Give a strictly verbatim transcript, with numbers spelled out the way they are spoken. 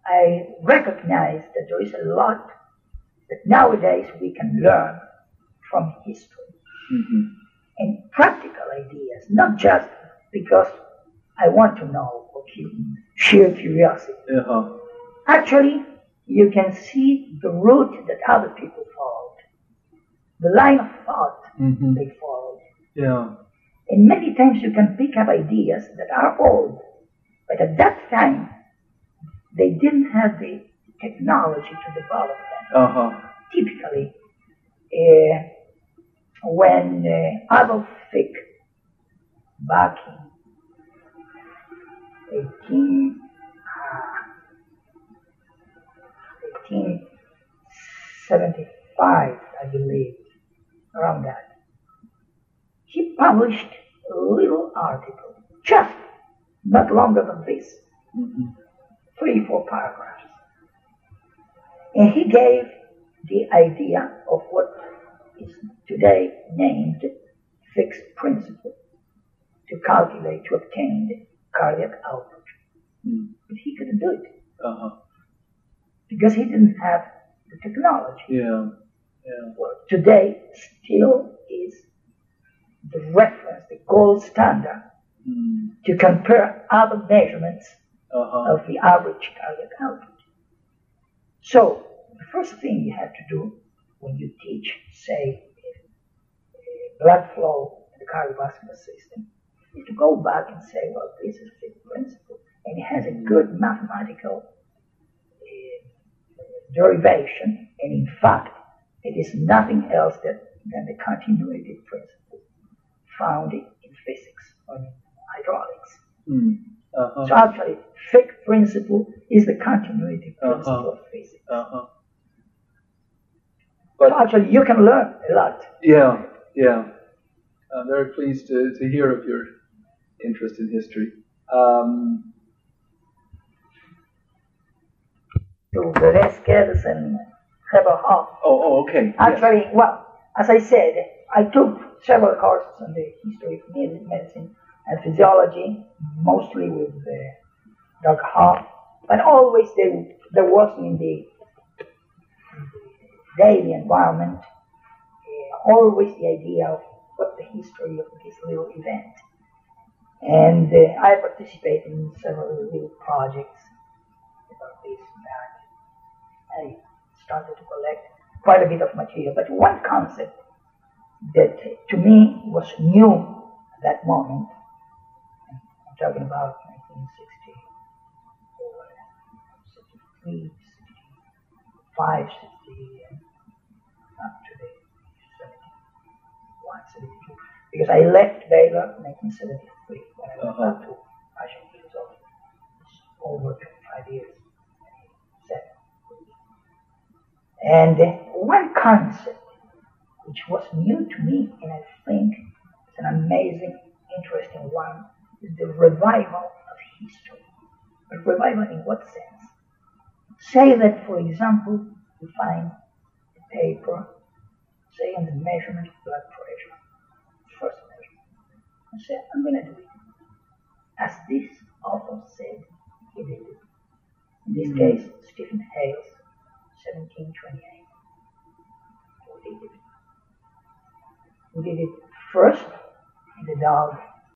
I recognize that there is a lot that nowadays we can learn from history. Mm-hmm. And practical ideas, not just because I want to know or sheer curiosity. Uh-huh. Actually, you can see the route that other people followed, the line of thought mm-hmm. they followed. Yeah. And many times you can pick up ideas that are old, but at that time, they didn't have the technology to develop them. Uh-huh. Typically, uh, when uh, Adolf Fick, back in eighteen, uh, eighteen seventy-five, I believe, around that, he published a little article, just not longer than this, mm-hmm. three, four paragraphs. And he gave the idea of what is today named fixed principle to calculate, to obtain the cardiac output. Mm. But he couldn't do it. Uh-huh. Because he didn't have the technology. Yeah. Yeah. Well, today still is the reference, the gold standard mm. to compare other measurements uh-huh. of the average cardiac output. So, the first thing you have to do when you teach, say, blood flow in the cardiovascular system, is to go back and say, well, this is the principle, and it has a good mathematical uh, derivation, and in fact, it is nothing else that, than the continuity principle found in physics or in hydraulics. Mm. Uh-huh. So actually, Fick principle is the continuity principle uh-huh. of physics. Uh-huh. But so actually, you can learn a lot. Yeah, yeah. I'm very pleased to, to hear of your interest in history. Um, to Velázquez and Heberhoff. Oh, oh, okay. Actually, yes. well, as I said, I took several courses on the history of medicine and physiology, mostly with uh, Doctor Hoff, but always there, there was in the, in the daily environment uh, always the idea of what the history of this little event. And uh, I participated in several little projects about this and that. I started to collect quite a bit of material, but one concept that to me was new at that moment, I'm talking about nineteen sixty-four, sixty-three, sixty-five, sixty, up to the seventy-one, seventy-two, because I left Baylor in nineteen seventy-three when I went uh-huh. back to Russian years old. It's over twenty-five years. And one concept which was new to me, and I think it's an amazing, interesting one, is the revival of history. But revival in what sense? Say that, for example, you find a paper, say on the measurement of blood pressure, first measurement, and say, I'm going to do it. As this author said, he did it. In this mm-hmm. case, Stephen Hales, seventeen twenty-eight. We did it. We did it first in the dog